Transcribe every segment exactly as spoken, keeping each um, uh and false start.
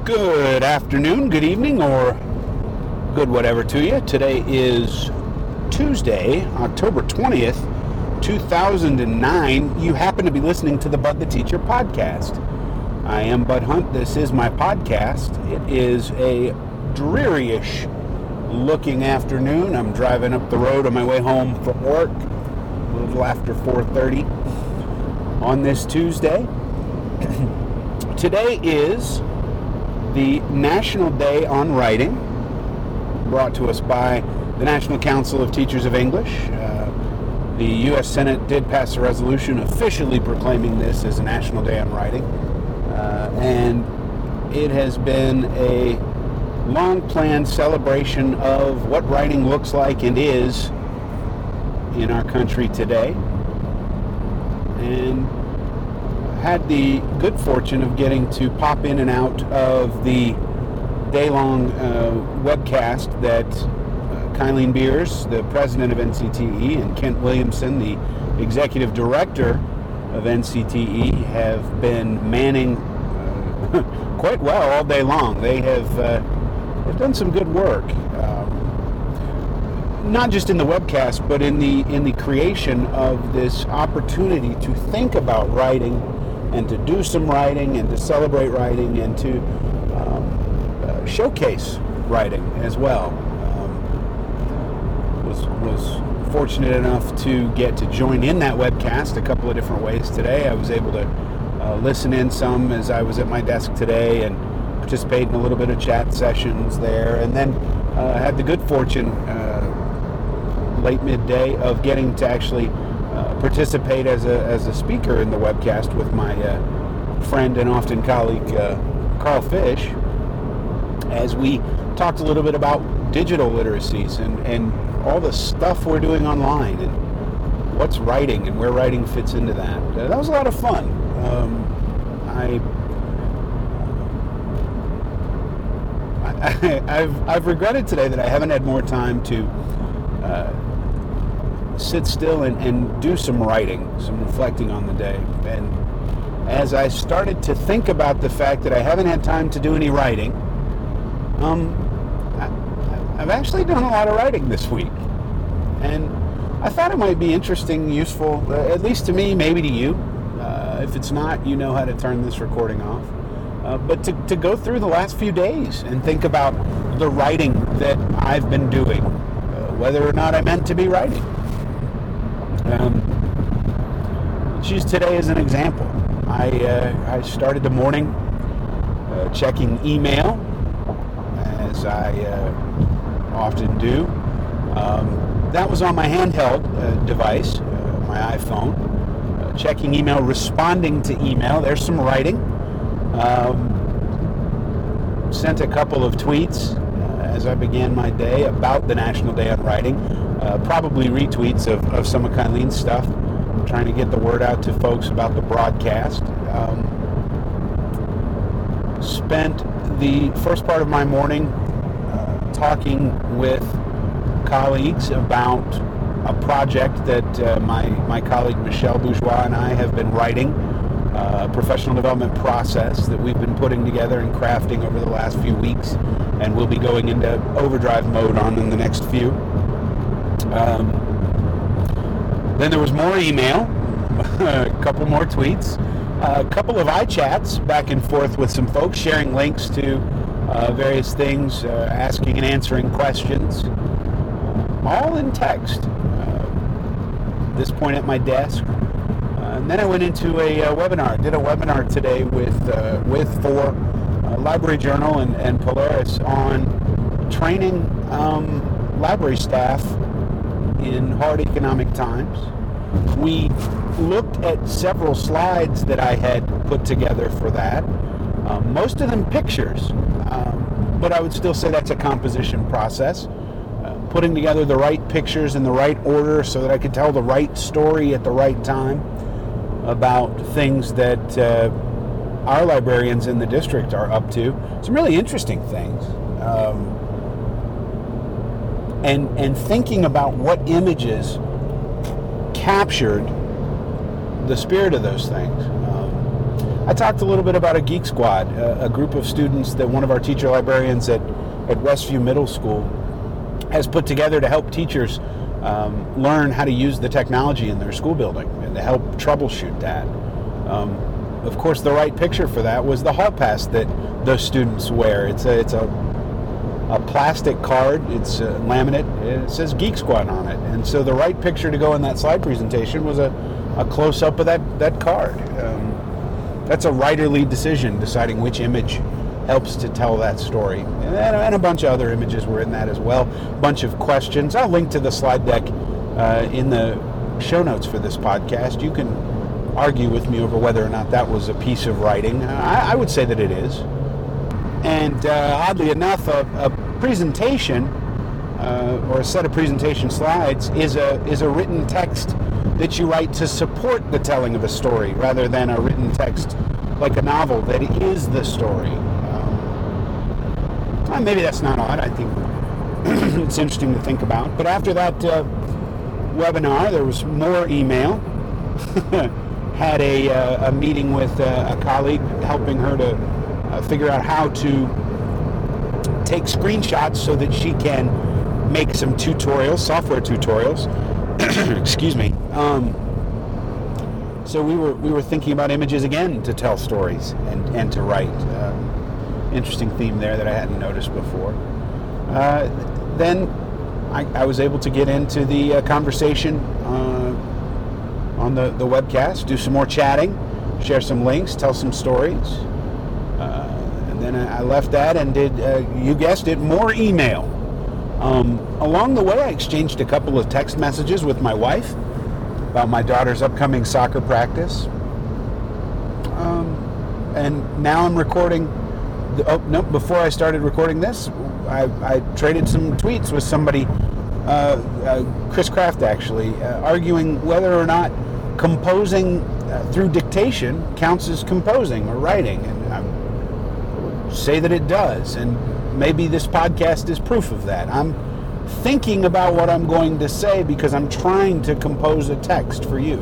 Good afternoon, good evening, or good whatever to you. Today is Tuesday, October twentieth, two thousand nine. You happen to be listening to the Bud the Teacher podcast. I am Bud Hunt. This is my podcast. It is a dreary-ish looking afternoon. I'm driving up the road on my way home from work a little after four thirty on this Tuesday. Today is the National Day on Writing, brought to us by the National Council of Teachers of English. Uh, the U S Senate did pass a resolution officially proclaiming this as a National Day on Writing, uh, and it has been a long-planned celebration of what writing looks like and is in our country today, and had the good fortune of getting to pop in and out of the day-long uh, webcast that uh, Kylene Beers, the president of N C T E, and Kent Williamson, the executive director of N C T E, have been manning uh, quite well all day long. They have uh, they've done some good work, um, not just in the webcast, but in the in the creation of this opportunity to think about writing, and to do some writing, and to celebrate writing, and to um, uh, showcase writing as well. Um, was was fortunate enough to get to join in that webcast a couple of different ways today. I was able to uh, listen in some as I was at my desk today and participate in a little bit of chat sessions there, and then uh, had the good fortune uh, late midday of getting to actually Uh, participate as a as a speaker in the webcast with my uh, friend and often colleague uh, Carl Fish, as we talked a little bit about digital literacies and, and all the stuff we're doing online and what's writing and where writing fits into that. Uh, that was a lot of fun. Um, I, I I've I've regretted today that I haven't had more time to Uh, sit still and, and do some writing, some reflecting on the day. And as I started to think about the fact that I haven't had time to do any writing, um, I, I've actually done a lot of writing this week. And I thought it might be interesting, useful, uh, at least to me, maybe to you. Uh, if it's not, you know how to turn this recording off. Uh, but to, to go through the last few days and think about the writing that I've been doing, uh, whether or not I meant to be writing. Um, let's use today as an example. I uh, I started the morning uh, checking email, as I uh, often do. Um, that was on my handheld uh, device, uh, my iPhone. Uh, checking email, responding to email. There's some writing. Um, sent a couple of tweets uh, as I began my day about the National Day on Writing. Uh, probably retweets of, of some of Kylene's stuff, trying to get the word out to folks about the broadcast. Um, spent the first part of my morning uh, talking with colleagues about a project that uh, my, my colleague Michelle Bourgeois and I have been writing, uh, a professional development process that we've been putting together and crafting over the last few weeks, and we'll be going into overdrive mode on in the next few. Um, then there was more email, a couple more tweets, a couple of iChats back and forth with some folks sharing links to uh, various things, uh, asking and answering questions, all in text. Uh, at this point at my desk. Uh, and then I went into a, a webinar, did a webinar today with, uh, with for uh, Library Journal and, and Polaris on training um, library staff in hard economic times. We looked at several slides that I had put together for that, um, most of them pictures, um, but I would still say that's a composition process, uh, putting together the right pictures in the right order so that I could tell the right story at the right time about things that uh, our librarians in the district are up to. Some really interesting things. Um, And, and thinking about what images captured the spirit of those things. Um, I talked a little bit about a Geek Squad, a, a group of students that one of our teacher librarians at, at Westview Middle School has put together to help teachers um, learn how to use the technology in their school building and to help troubleshoot that. Um, of course, the right picture for that was the hall pass that those students wear. It's a, it's a, a plastic card, it's a laminate, it says Geek Squad on it. And so the right picture to go in that slide presentation was a, a close-up of that, that card. Um, that's a writerly decision, deciding which image helps to tell that story. And, and a bunch of other images were in that as well. A bunch of questions. I'll link to the slide deck uh, in the show notes for this podcast. You can argue with me over whether or not that was a piece of writing. I, I would say that it is. And uh, oddly enough, a, a presentation uh, or a set of presentation slides is a is a written text that you write to support the telling of a story, rather than a written text like a novel that is the story. Um, well, maybe that's not odd. I think it's interesting to think about. But after that uh, webinar, there was more email. Had a, uh, a meeting with uh, a colleague, helping her to uh, figure out how to take screenshots so that she can make some tutorials, software tutorials. Excuse me. Um, so we were we were thinking about images again to tell stories and, and to write. Um, interesting theme there that I hadn't noticed before. Uh, then I, I was able to get into the uh, conversation uh, on the, the webcast, do some more chatting, share some links, tell some stories. Uh, and then I left that and did, uh, you guessed it, more email. Um, along the way, I exchanged a couple of text messages with my wife about my daughter's upcoming soccer practice. Um, and now I'm recording, the, oh, no, before I started recording this, I, I traded some tweets with somebody, uh, uh, Chris Kraft actually, uh, arguing whether or not composing uh, through dictation counts as composing or writing, and I would say that it does, and maybe this podcast is proof of that. I'm thinking about what I'm going to say because I'm trying to compose a text for you.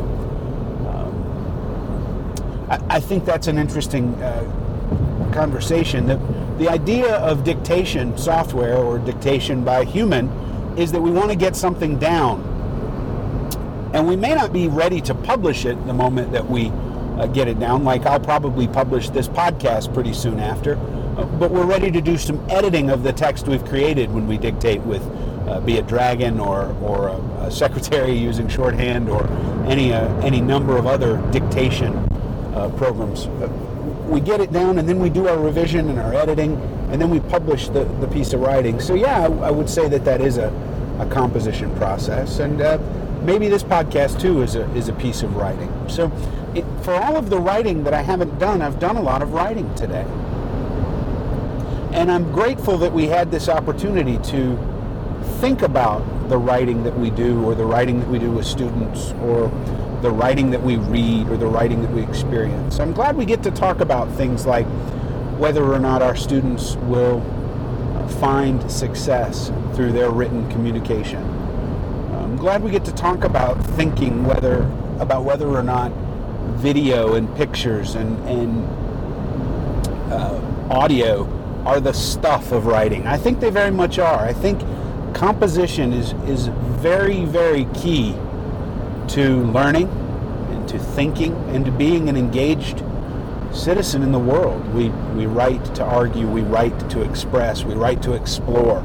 Um, I, I think that's an interesting uh, conversation. The, the idea of dictation software or dictation by a human is that we want to get something down. And we may not be ready to publish it the moment that we uh, get it down. Like I'll probably publish this podcast pretty soon after. Uh, but we're ready to do some editing of the text we've created when we dictate with, uh, be it Dragon or, or a, a secretary using shorthand or any, uh, any number of other dictation uh, programs. Uh, we get it down and then we do our revision and our editing and then we publish the, the piece of writing. So yeah, I, I would say that that is a, a composition process. And uh, maybe this podcast too is a is a piece of writing. So it, for all of the writing that I haven't done, I've done a lot of writing today. And I'm grateful that we had this opportunity to think about the writing that we do, or the writing that we do with students, or the writing that we read, or the writing that we experience. I'm glad we get to talk about things like whether or not our students will find success through their written communication. I'm glad we get to talk about thinking whether about whether or not video and pictures and, and uh, audio are the stuff of writing. I think they very much are. I think composition is, is very, very key to learning and to thinking and to being an engaged citizen in the world. We, we write to argue, we write to express, we write to explore.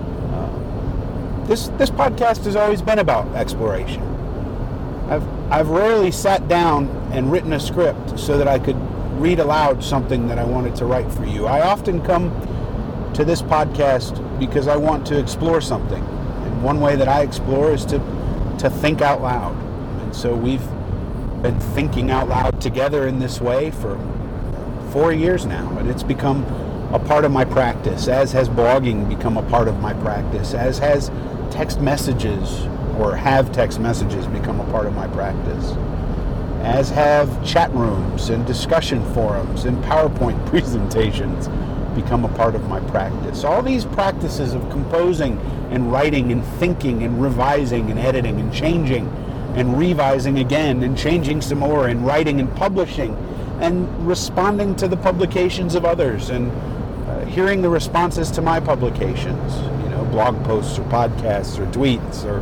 This this podcast has always been about exploration. I've I've rarely sat down and written a script so that I could read aloud something that I wanted to write for you. I often come to this podcast because I want to explore something. And one way that I explore is to to think out loud. And so we've been thinking out loud together in this way for four years now, and it's become a part of my practice, as has blogging become a part of my practice, as has text messages or have text messages become a part of my practice, as have chat rooms and discussion forums and PowerPoint presentations become a part of my practice. All these practices of composing and writing and thinking and revising and editing and changing and revising again and changing some more and writing and publishing and responding to the publications of others, and uh, hearing the responses to my publications, you know, blog posts or podcasts or tweets or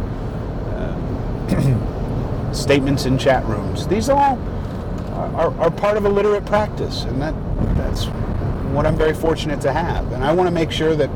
uh, statements in chat rooms. These all are, are part of a literate practice, and that that's what I'm very fortunate to have. And I want to make sure that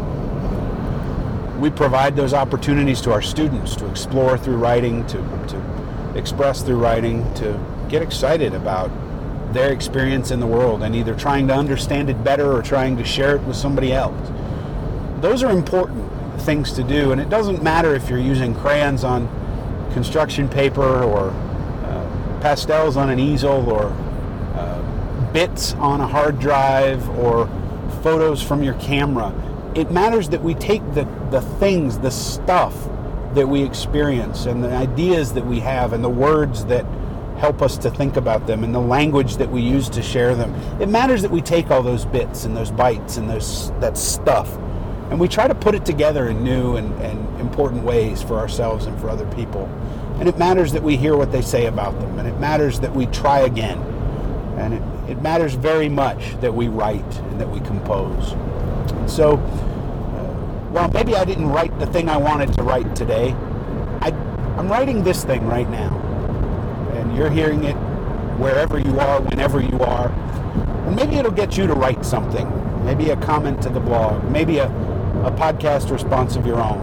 we provide those opportunities to our students to explore through writing, to, to express through writing, to get excited about their experience in the world and either trying to understand it better or trying to share it with somebody else. Those are important things to do, and it doesn't matter if you're using crayons on construction paper or uh, pastels on an easel or uh, bits on a hard drive or photos from your camera. It matters that we take the, the things, the stuff that we experience and the ideas that we have and the words that help us to think about them and the language that we use to share them. It matters that we take all those bits and those bytes and those that stuff and we try to put it together in new and, and important ways for ourselves and for other people. And it matters that we hear what they say about them, and it matters that we try again. And it, it matters very much that we write and that we compose. So, uh, well, maybe I didn't write the thing I wanted to write today. I, I'm writing this thing right now. And you're hearing it wherever you are, whenever you are. And maybe it'll get you to write something. Maybe a comment to the blog. Maybe a, a podcast response of your own.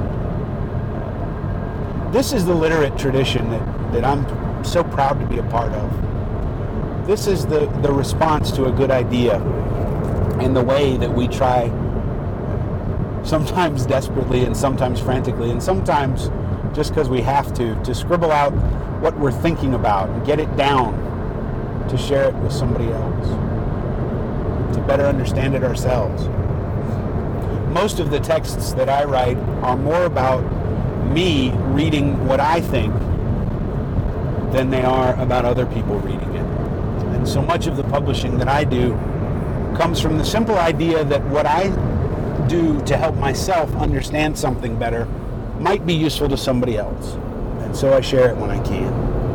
This is the literate tradition that, that I'm so proud to be a part of. This is the, the response to a good idea and the way that we try, sometimes desperately and sometimes frantically and sometimes just because we have to, to scribble out what we're thinking about and get it down to share it with somebody else, to better understand it ourselves. Most of the texts that I write are more about me reading what I think than they are about other people reading it. And so much of the publishing that I do comes from the simple idea that what I do to help myself understand something better might be useful to somebody else. And so I share it when I can.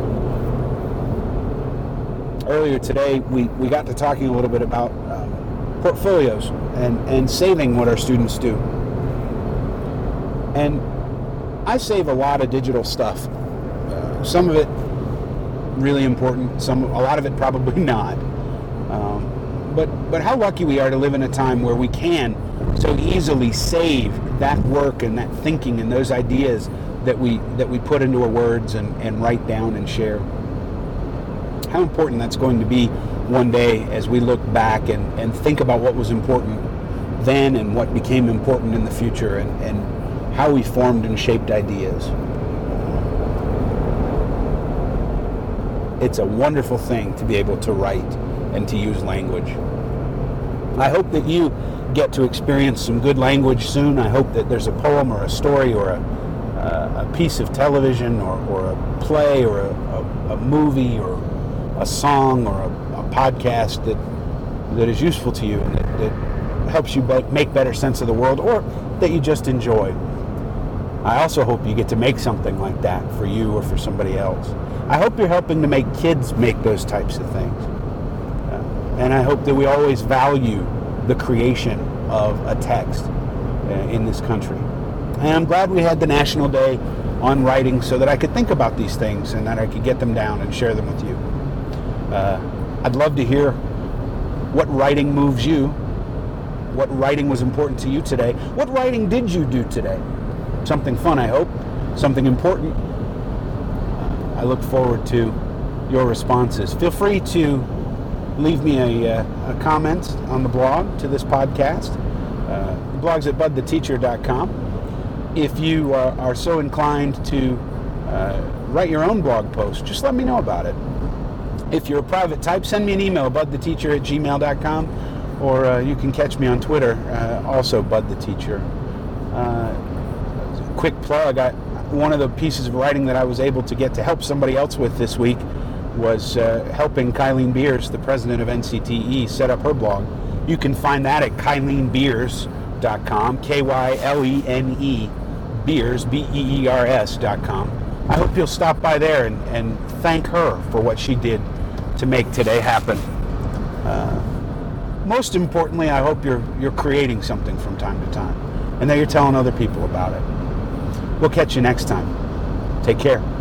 Earlier today, we, we got to talking a little bit about um, portfolios and, and saving what our students do. And I save a lot of digital stuff. Uh, some of it really important, some a lot of it probably not. Um, but but how lucky we are to live in a time where we can so easily save that work and that thinking and those ideas that we that we put into our words and, and write down and share. How important that's going to be one day as we look back and, and think about what was important then and what became important in the future and, and how we formed and shaped ideas. It's a wonderful thing to be able to write and to use language. I hope that you get to experience some good language soon. I hope that there's a poem or a story or a, uh, a piece of television or, or a play or a, a, a movie or a song or a, a podcast that that is useful to you and that, that helps you make better sense of the world or that you just enjoy. I also hope you get to make something like that for you or for somebody else. I hope you're helping to make kids make those types of things. Uh, and I hope that we always value the creation of a text uh, in this country. And I'm glad we had the National Day on writing so that I could think about these things and that I could get them down and share them with you. Uh, I'd love to hear what writing moves you, what writing was important to you today. What writing did you do today? Something fun, I hope. Something important. I look forward to your responses. Feel free to leave me a, a comment on the blog to this podcast. Uh, the blog's at bud the teacher dot com. If you are, are so inclined to uh, write your own blog post, just let me know about it. If you're a private type, send me an email, bud the teacher at gmail dot com, or uh, you can catch me on Twitter, uh, also budtheteacher. Uh, quick plug, I, one of the pieces of writing that I was able to get to help somebody else with this week was uh, helping Kylene Beers, the president of N C T E, set up her blog. You can find that at kylene beers dot com, K Y L E N E, Beers, B E E R S dot com. I hope you'll stop by there and, and thank her for what she did to make today happen. Uh, most importantly, I hope you're you're creating something from time to time, and that you're telling other people about it. We'll catch you next time. Take care.